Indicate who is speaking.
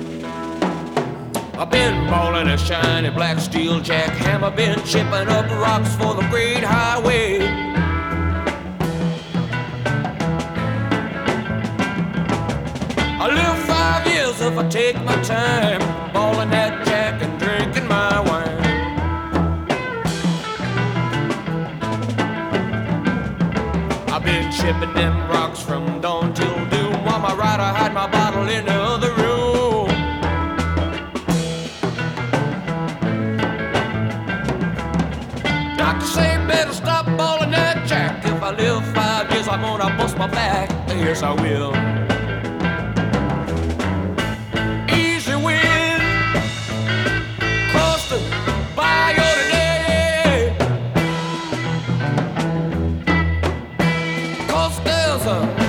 Speaker 1: I've been ballin' a shiny black steel jackhammer, been chipping up rocks for the great highway. I live 5 years if I take my time, ballin' that jack and drinking my wine. I've been chipping them rocks from dawn till doom, while my rider hide my bottle in the other room. Doctor say better stop ballin' that jack. If I live 5 years, I'm gonna bust my back. Yes, I will.